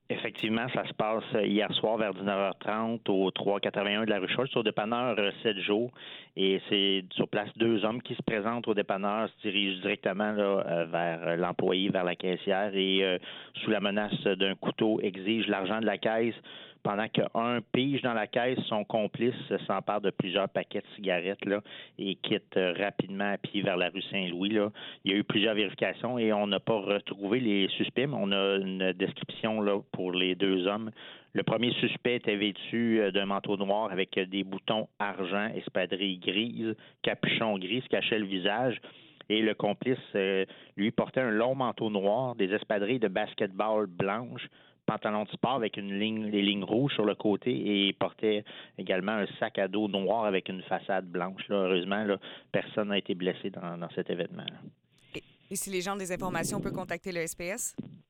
Effectivement, ça se passe hier soir vers 19h30 au 381 de la rue Charles, c'est au dépanneur 7 jours. Et c'est sur place deux hommes qui se présentent au dépanneur, se dirigent directement là, vers l'employé, vers la caissière et sous la menace d'un couteau exigent l'argent de la caisse. Pendant qu'un pige dans la caisse, son complice s'empare de plusieurs paquets de cigarettes là, et quitte rapidement à pied vers la rue Saint-Louis. Là. Il y a eu plusieurs vérifications et on n'a pas retrouvé les suspects, mais on a une description là, pour les deux hommes. Le premier suspect était vêtu d'un manteau noir avec des boutons argent, espadrilles grises, capuchon gris, se cachait le visage. Et le complice, lui, portait un long manteau noir, des espadrilles de basketball blanches, pantalon de sport avec les lignes rouges sur le côté et portait également un sac à dos noir avec une façade blanche. Là, heureusement, là, personne n'a été blessé dans cet événement. Et si les gens ont des informations, on peut contacter le SPS?